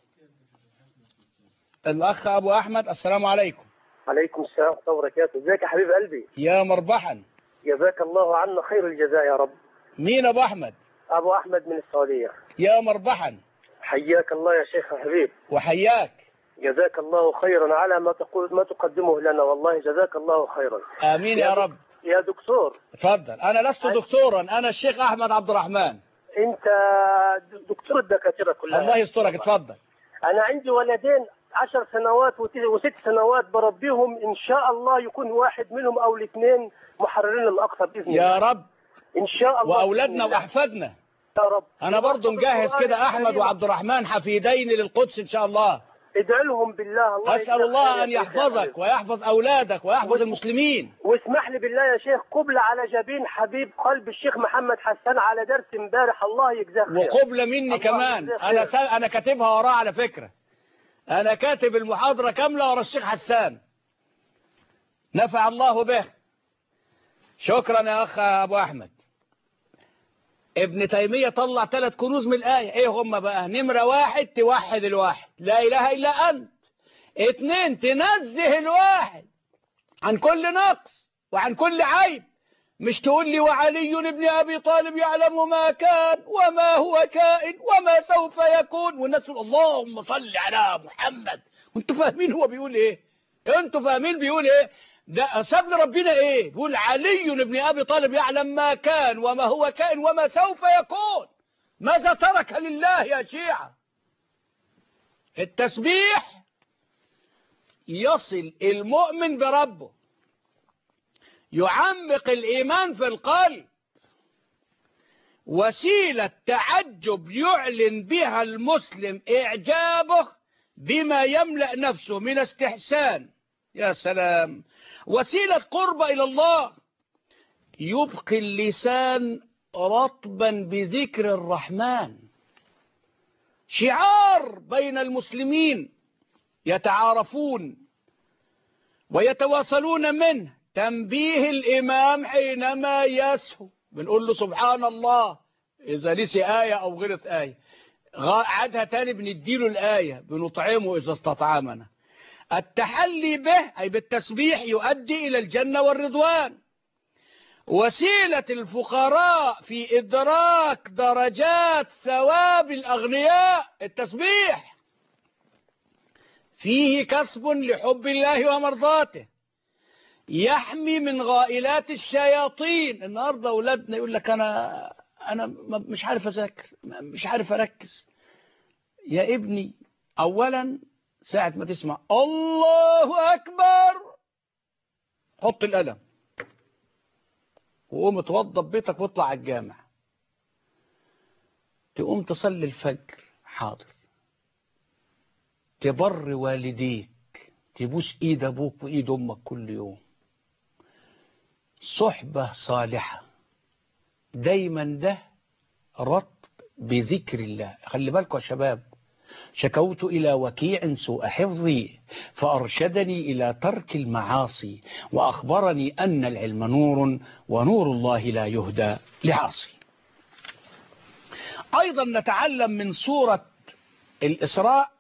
الأخ أبو أحمد. السلام عليكم. عليكم السلام ورحمة الله وبركاته. ازيك يا حبيب قلبي؟ يا مربحا. جزاك الله عنا خير الجزاء يا رب. مين أبو أحمد؟ أبو أحمد من السعودية. يا مربحا. حياك الله يا شيخ حبيب. وحياك. جزاك الله خيرا على ما تقول ما تقدمه لنا، والله جزاك الله خيرا. آمين يا, يا رب. يا دكتور. تفضل. أنا لست دكتورا، أنا الشيخ أحمد عبد الرحمن. أنت دكتور الدكاترة كلها. الله يسترك. اتفضل. أنا عندي ولدين عشر سنوات وست سنوات بربيهم، إن شاء الله يكون واحد منهم أو الاثنين محررين الأقصى بإذن الله. يا رب. إن شاء الله. وأولادنا وأحفادنا. يا رب. أنا برضو مجهز كده أحمد وعبد الرحمن حفيدين للقدس إن شاء الله. ادعي لهم بالله. الله أسأل الله أن يحفظك ويحفظ أولادك ويحفظ المسلمين. واسمح لي بالله يا شيخ، قبلة على جبين حبيب قلب الشيخ محمد حسان على درس امبارح، الله يجزاه خير. وقبلة مني كمان. أنا سا... أنا كاتبها وراه على فكرة. أنا كاتب المحاضرة كاملة ورا الشيخ حسان. نفع الله به. شكرا يا أخ أبو أحمد. ابن تيمية طلع ثلاث كنوز من الآية. ايه هم بقى؟ نمرة واحد توحد الواحد، لا إله إلا أنت. اتنين تنزه الواحد عن كل نقص وعن كل عيب. مش تقول لي وعلي ابن أبي طالب يعلم ما كان وما هو كائن وما سوف يكون، والناس تقول اللهم صل على محمد، وانتوا فاهمين هو بيقول ايه؟ انتوا فاهمين بيقول ايه؟ ده ساب ربنا ايه؟ بيقول علي ابن ابي طالب يعلم ما كان وما هو كائن وما سوف يكون. ماذا ترك لله يا شيعة؟ التسبيح يصل المؤمن بربه، يعمق الإيمان في القلب، وسيلة تعجب يعلن بها المسلم إعجابه بما يملأ نفسه من استحسان. يا سلام. وسيلة قرب إلى الله، يبقي اللسان رطبا بذكر الرحمن. شعار بين المسلمين يتعارفون ويتواصلون منه. تنبيه الإمام حينما يسهو بنقول له سبحان الله إذا نسي آية أو غلط آية، عادها تاني بنديله الآية، بنطعمه إذا استطعمنا. التحلي به أي بالتسبيح يؤدي إلى الجنة والرضوان. وسيلة الفقراء في إدراك درجات ثواب الأغنياء التسبيح، فيه كسب لحب الله ومرضاته، يحمي من غائلات الشياطين. النهارده أولادنا يقول لك أنا أنا مش عارف أذاكر، مش عارف أركز. يا ابني أولا ساعة ما تسمع الله أكبر حط القلم وقوم اتوضى ببيتك واطلع على الجامع. تقوم تصلي الفجر حاضر، تبر والديك، تبوس ايد ابوك وايد امك كل يوم، صحبة صالحة دايما، ده رطب بذكر الله. خلي بالكم يا شباب، شكوت إلى وكيع سوء حفظي فأرشدني إلى ترك المعاصي وأخبرني أن العلم نور ونور الله لا يهدى لعاصي. أيضا نتعلم من سورة الإسراء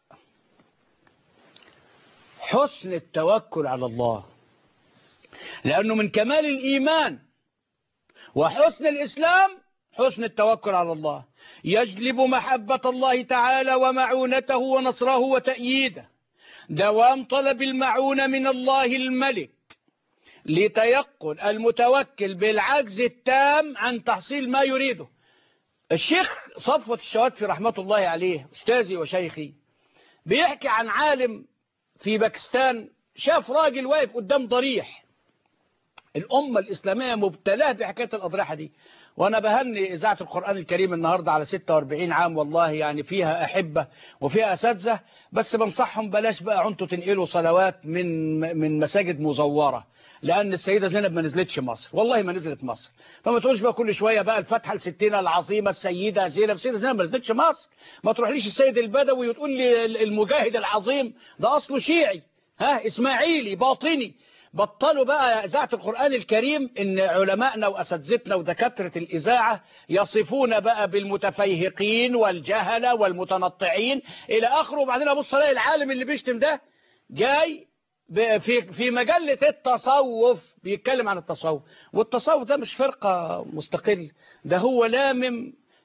حسن التوكل على الله، لأنه من كمال الإيمان وحسن الإسلام حسن التوكل على الله، يجلب محبة الله تعالى ومعونته ونصره وتأييده. دوام طلب المعونة من الله الملك لتيقن المتوكل بالعجز التام عن تحصيل ما يريده. الشيخ صفوة الشواتفي رحمة الله عليه أستاذي وشيخي بيحكي عن عالم في باكستان شاف راجل واقف قدام ضريح، الأمة الإسلامية مبتلاه بحكاية الأضرحة دي. وأنا بهني إذاعة القرآن الكريم النهاردة على ستة وأربعين عام، والله يعني فيها أحبة وفيها أساتذة، بس بنصحهم بلاش بقى عنتوا تنقلوا صلوات من من مساجد مزورة، لأن السيدة زينب ما نزلتش مصر، والله ما نزلت مصر. فما تقولش بقى كل شوية بقى الفتحة الستينة العظيمة السيدة زينب، السيدة زينب ما نزلتش مصر. ما تروحليش السيد البدوي وتقول لي المجاهد العظيم ده أصله شيعي، ها إسماعيلي باطني. بطلوا بقى إذاعة القرآن الكريم إن علمائنا وأساتذتنا ودكاترة الإذاعة يصفون بقى بالمتفيهقين والجهلة والمتنطعين إلى آخره. وبعدين أبص ألاقي العالم اللي بيشتم ده جاي في في مجلة التصوف بيتكلم عن التصوف، والتصوف ده مش فرقة مستقل، ده هو لامم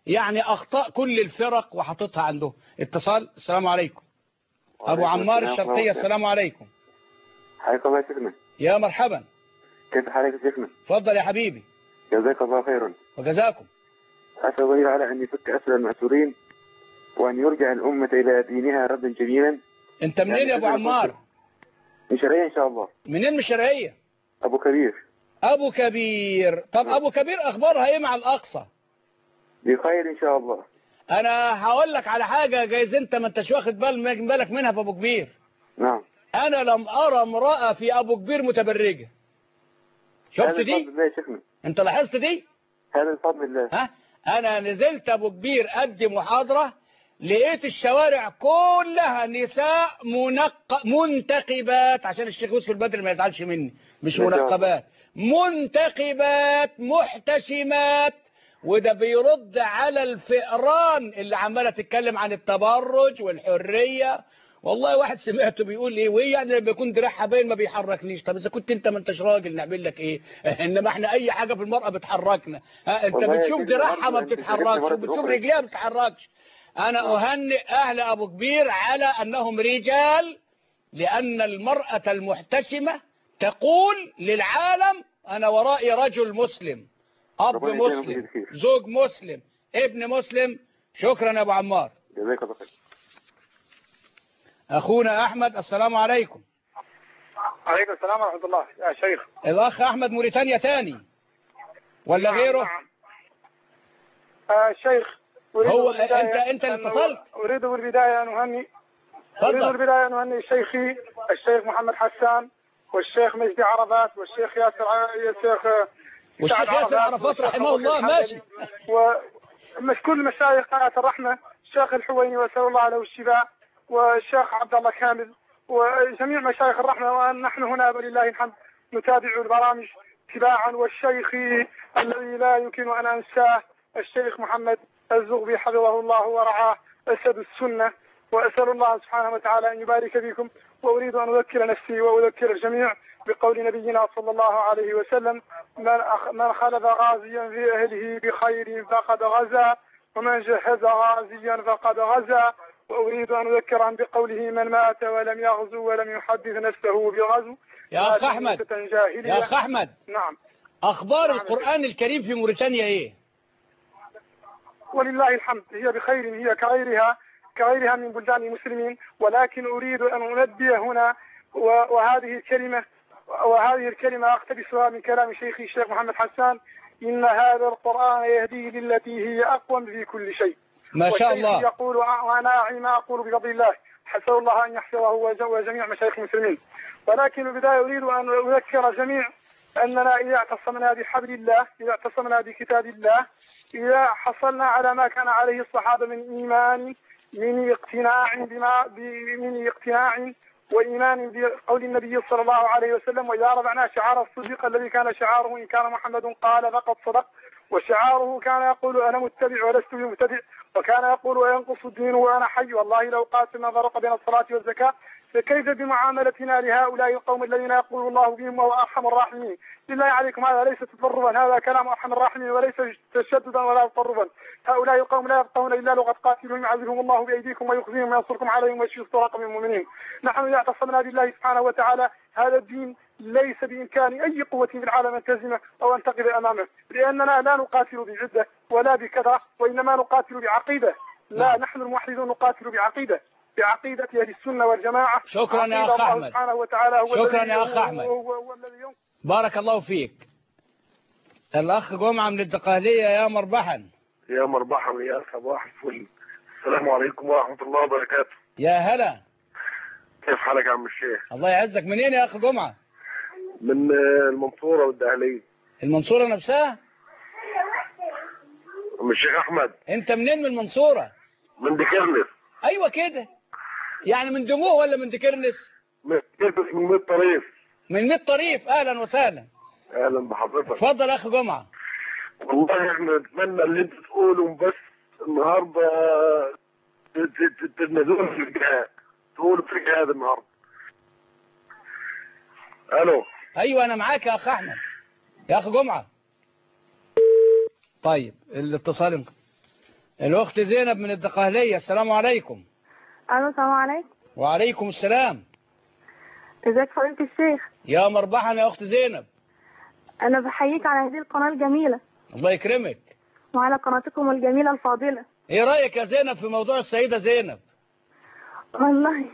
يعني أخطاء كل الفرق وحطتها عنده. اتصال. السلام عليكم. أبو عمار الشرقية. السلام عليكم. حياك الله يا شيخنا. يا مرحبا. كيف حالك يا شيخنا؟ تفضل يا حبيبي. جزاك الله خيرا. وجزاكم. أسأل الله على أن يفك أسر المأسورين وأن يرجع الأمة إلى دينها ردا جميلا. أنت منين يعني يا أبو عمار؟ من شرقية إن شاء الله. منين من شرقية؟ أبو كبير. أبو كبير. طب أبو كبير أخبارها إيه مع الأقصى؟ بخير إن شاء الله. أنا هقول لك على حاجة جايز أنت ما أنتش واخد بال بالك منها في أبو كبير. نعم. أنا لم أرى امرأة في أبو كبير متبرجة. شفت دي؟ هذا الفضل الله يا شيخنا. أنت لاحظت دي؟ هذا الفضل الله. ها؟ أنا نزلت أبو كبير أدي محاضرة، لقيت الشوارع كلها نساء منق... منتقبات، عشان الشيخ يوسف البدر ما يزعلش مني، مش منقبات، منتقبات محتشمات. وده بيرد على الفئران اللي عماله تتكلم عن التبرج والحريه. والله واحد سمعته بيقول ايه، وايه يعني لما يكون دراعها باين ما بيحركنيش؟ طب اذا كنت انت ما انتش راجل نعمل لك ايه؟ انما احنا اي حاجه في المراه بتحركنا. ها انت بتشوف دراعها ما بتتحركش، وبتشوف رجليها ما بتتحركش. انا اهنئ اهل ابو كبير على انهم رجال، لان المراه المحتشمه تقول للعالم انا ورائي رجل مسلم، اب مسلم، زوج مسلم، ابن مسلم. شكرا يا ابو عمار. جزاك الله خير. أخونا أحمد. السلام عليكم. عليكم السلام ورحمة الله يا شيخ. الأخ أحمد موريتانيا تاني ولا نعم غيره؟ نعم. آه شيخ، هو أنت أنت اللي اتصلت؟ أريد بالبداية أن أهني أريد بالبداية أن أهني شيخي الشيخ محمد حسان والشيخ مجدي عرفات والشيخ ياسر الشيخ والشيخ ياسر عرفات رحمه الله. ماشي. ومش كل مشايخ قناة الرحمة، الشيخ الحويني وأسأل الله له الشفاء، والشيخ عبد الله كامل، وجميع مشايخ الرحمة. ونحن هنا ولله الحمد نتابع البرامج تباعا. والشيخ الذي لا يمكن أن أنساه الشيخ محمد الزغبي حفظه الله ورعاه، أسد السنة. وأسأل الله سبحانه وتعالى أن يبارك فيكم. وأريد أن أذكر نفسي وأذكر الجميع بقول نبينا صلى الله عليه وسلم: من من خلف غازيا في أهله بخير فقد غزا، ومن جهز غازيا فقد غزا. وأريد أن أذكر بقوله: من مات ولم يغزو ولم يحدث نفسه بغزو. يا أخ أحمد يا أخ أحمد نعم. أخبار نعم. القرآن الكريم في موريتانيا إيه؟ ولله الحمد هي بخير، هي كغيرها كغيرها من بلدان المسلمين. ولكن أريد أن أنبه هنا، وهذه الكلمة وهذه الكلمة أقتبسها من كلام شيخي الشيخ محمد حسان: إن هذا القرآن يهدي للتي هي أقوم في كل شيء. ما شاء الله. يقول وأنا أعي ما أقول بفضل الله، حسن الله أن يحفظه وجميع مشايخ المسلمين. ولكن البداية أريد أن أذكر الجميع أننا إذا اعتصمنا بحبل الله، إذا اعتصمنا بكتاب الله، إذا حصلنا على ما كان عليه الصحابة من إيمان، من اقتناع بما من اقتناع وإيمان بقول النبي صلى الله عليه وسلم: وإذا رفعنا شعار الصديق الذي كان شعاره إن كان محمد قال فقد صدق، وشعاره كان يقول أنا متبع ولست بمبتدع، وكان يقول وينقص الدين وأنا حي، والله لو قاسم فرق بين الصلاة والزكاة. فكيف بمعاملتنا لهؤلاء القوم الذين يقول الله بهم وهو أرحم الراحمين؟ بالله عليكم، هذا ليس تطربا، هذا كلام أرحم الراحمين وليس تشددا ولا تطربا. هؤلاء القوم لا يفقهون إلا لغة قاتلهم يعذبهم الله بأيديكم ويخزيهم وينصركم عليهم ويشفي صدور قوم المؤمنين. نحن إذا اعتصمنا بالله سبحانه وتعالى هذا الدين ليس بإمكان أي قوة في العالم أن تهزمه أو أن تقف أمامه، لأننا لا نقاتل بعدة ولا بكثرة، وإنما نقاتل بعقيدة. لا، نحن الموحدون نقاتل بعقيدة، بعقيدة أهل السنة والجماعة. شكرا يا أخ أحمد. شكرا يا أخ أحمد. بارك الله فيك. الأخ جمعة من الدقهلية. يا مربحا. يا مربحا يا صباح الفل. السلام عليكم ورحمة الله وبركاته. يا هلا. كيف حالك يا عم الشيخ؟ الله يعزك. منين يا أخ جمعة؟ من المنصورة والدهلية. المنصورة نفسها؟ عم الشيخ أحمد. أنت منين من المنصورة؟ من دكرنس. أيوة كده. يعني من دموع ولا من دكرنس؟ من دكرنس، من ميت طريف. من ميت طريف. أهلا وسهلا. أهلا بحضرتك. اتفضل يا أخ جمعة. والله احنا نتمنى اللي انت تقوله، بس النهارده تنزلوا في الجهاد، تقولوا في الجهاد النهارده. الو. ايوه انا معاك يا اخ احمد. يا اخ جمعه. طيب الاتصال. الأخت زينب من الدقهلية. السلام عليكم. الو السلام عليكم. وعليكم السلام. ازيك فضيلة الشيخ؟ يا مرحبا يا أخت زينب. انا بحييك على هذه القناة الجميلة. الله يكرمك. وعلى قناتكم الجميلة الفاضلة. ايه رأيك يا زينب في موضوع السيدة زينب؟ والله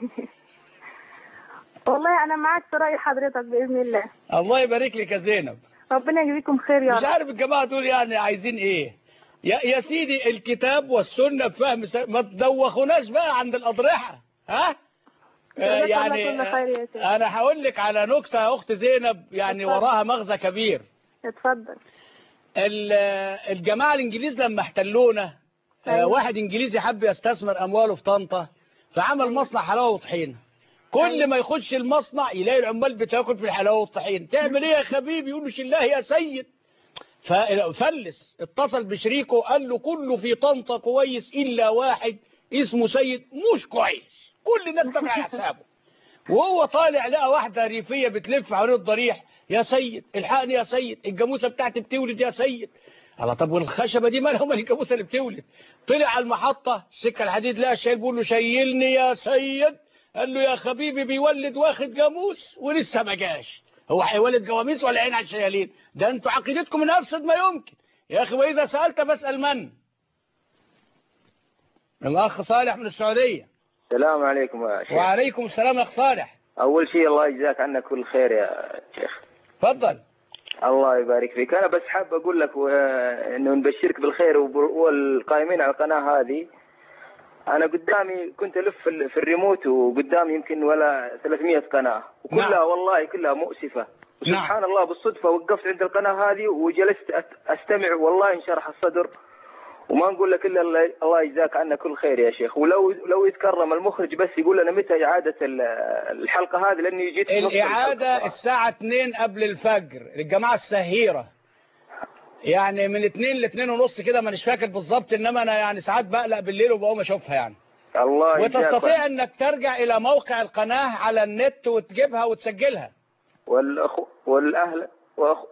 والله انا معاك في رأي حضرتك بإذن الله. الله يبارك لك يا زينب. ربنا يجزيكم خير يا رب. مش عارف الجماعة دول يعني عايزين ايه؟ يا يا سيدي الكتاب والسنة بفهم س... ما تدوخوناش بقى عند الأضرحة. ها؟ آه يعني آه انا هقول لك على نكتة يا اخت زينب يعني اتفضل. وراها مغزى كبير. اتفضل. الجماعة الانجليز لما احتلونا آه واحد انجليزي حب يستثمر امواله في طنطا فعمل أيوة. مصنع حلاوة وطحينة. كل أيوة. ما يخش المصنع يلاقي العمال بتاكل في الحلاوة والطحينة. تعمل ايه يا خبيبي؟ يقول له شلاه يا سيد. ففلس اتصل بشريكه قال له كله في طنطا كويس الا واحد اسمه سيد مش كويس، كل الناس دافعه على حسابه. وهو طالع لقى واحده ريفيه بتلف حوالين الضريح، يا سيد الحقني يا سيد الجاموسه بتاعتي بتولد يا سيد. الله طب والخشبه دي مالها ومال الجاموسه اللي بتولد؟ طلع على المحطه السكه الحديد لقى الشايل بيقول له شيلني يا سيد. قال له يا حبيبي بيولد واخد جاموس ولسه ما جاش. هو هيولد جواميس ولا عين على الشيالين؟ ده انتوا عقيدتكم من افسد ما يمكن يا اخي. واذا سالت فاسال من. الاخ صالح من السعوديه. السلام عليكم يا شيخ. وعليكم السلام يا اخ صالح. اول شيء الله يجزاك عنا كل خير يا شيخ. تفضل. الله يبارك فيك. انا بس حاب اقول لك انه نبشرك بالخير والقائمين على القناه هذه. انا قدامي كنت الف في الريموت وقدامي يمكن ولا ثلاثمئة قناه وكلها نعم. والله كلها مؤسفه. سبحان نعم. الله بالصدفه وقفت عند القناه هذه وجلست استمع والله انشرح الصدر. وما نقول لك الا الله يجزاك عنا كل خير يا شيخ. ولو لو يتكرم المخرج بس يقول لنا متى اعاده الحلقه هذه لاني جيت الاعاده الساعه اثنين قبل الفجر للجماعه السهيره. يعني من اتنين لاتنين ونص كده مانيش فاكر بالظبط انما انا يعني ساعات بقلق بالليل وبقوم اشوفها يعني. الله وتستطيع انك ترجع الى موقع القناه على النت وتجيبها وتسجلها. والاخو والاهل واخو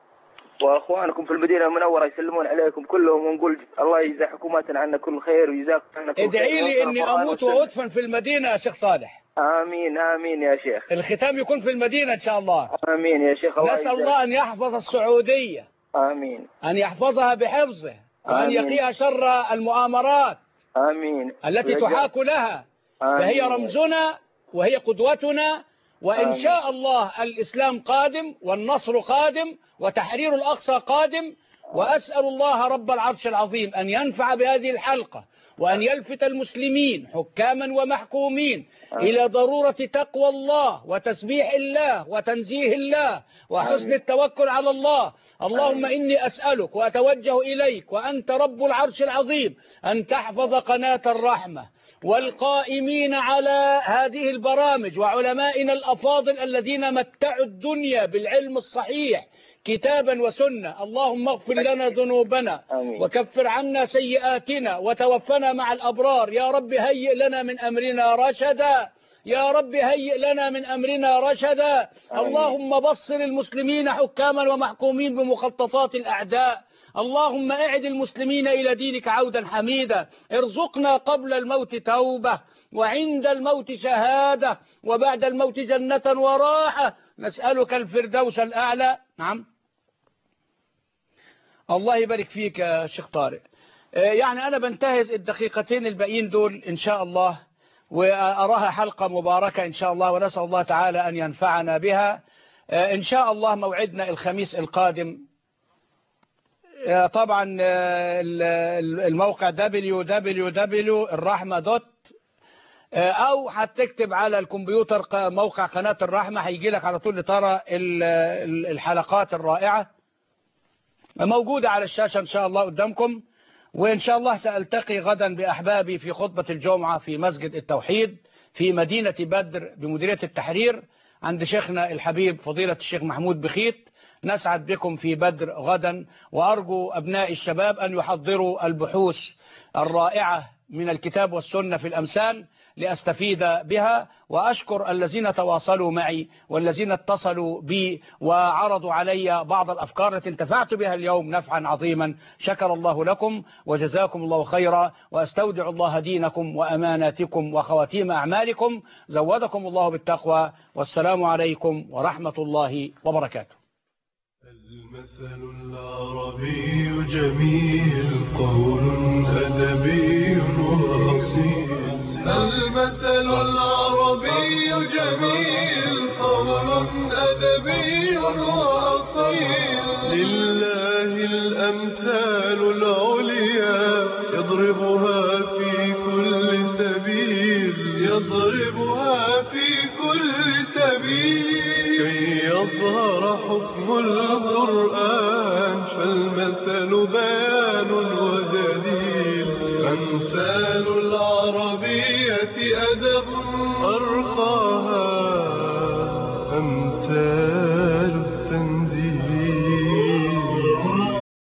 واخوانكم في المدينه المنوره يسلمون عليكم كلهم ونقول الله يجزا حكوماتنا عنا كل خير ويجزاكم عنا كل خير. ادعي لي اني اموت وادفن في المدينه يا شيخ صالح. امين امين يا شيخ. الختام يكون في المدينه ان شاء الله. امين يا شيخ. الله نسال الله ان يحفظ السعوديه. امين. ان يحفظها بحفظه وان يقيها شر المؤامرات. امين. التي تحاك لها. آمين. فهي رمزنا وهي قدوتنا وإن آمين. شاء الله الإسلام قادم والنصر قادم وتحرير الأقصى قادم. وأسأل الله رب العرش العظيم أن ينفع بهذه الحلقة وأن يلفت المسلمين حكاما ومحكومين آمين. إلى ضرورة تقوى الله وتسبيح الله وتنزيه الله وحسن آمين. التوكل على الله. اللهم آمين. إني أسألك وأتوجه إليك وأنت رب العرش العظيم أن تحفظ قناة الرحمة والقائمين على هذه البرامج وعلمائنا الأفاضل الذين متعوا الدنيا بالعلم الصحيح كتابا وسنة. اللهم اغفر لنا ذنوبنا آمين. وكفر عنا سيئاتنا وتوفنا مع الأبرار. يا رب هيئ لنا من أمرنا رشدا. يا رب هيئ لنا من أمرنا رشدا. آمين. اللهم بصر المسلمين حكاما ومحكومين بمخططات الأعداء. اللهم اعد المسلمين إلى دينك عودا حميدا. ارزقنا قبل الموت توبة وعند الموت شهادة وبعد الموت جنة وراحة. نسألك الفردوس الأعلى. نعم. الله يبارك فيك يا شيخ طارق. يعني أنا بنتهز الدقيقتين الباقيين دول إن شاء الله وأراها حلقة مباركة إن شاء الله ونسأل الله تعالى أن ينفعنا بها إن شاء الله. موعدنا الخميس القادم. طبعا الموقع دبليو دبليو دبليو الرحمة دوت او هتكتب على الكمبيوتر موقع قناة الرحمة هيجي لك على طول لترى الحلقات الرائعة موجودة على الشاشة ان شاء الله قدامكم. وان شاء الله سألتقي غدا بأحبابي في خطبة الجمعة في مسجد التوحيد في مدينة بدر بمديرية التحرير عند شيخنا الحبيب فضيلة الشيخ محمود بخيت. نسعد بكم في بدر غدا وأرجو أبناء الشباب أن يحضروا البحوث الرائعة من الكتاب والسنة في الأمثال لأستفيد بها، وأشكر الذين تواصلوا معي والذين اتصلوا بي وعرضوا علي بعض الأفكار التي انتفعت بها اليوم نفعا عظيما. شكر الله لكم وجزاكم الله خيرا، وأستودع الله دينكم وأماناتكم وخواتيم أعمالكم. زودكم الله بالتقوى، والسلام عليكم ورحمة الله وبركاته. المثل العربي جميل، قول أدبي وأصيل. المثل العربي جميل، قول أدبي وأصيل. لله الأمثال العليا، يضربها في كل سبيل، يضربها في كل سبيل. كي يظهر حكم القرآن، فالمثل بيان ودليل. أمثال العربية أدب أرقى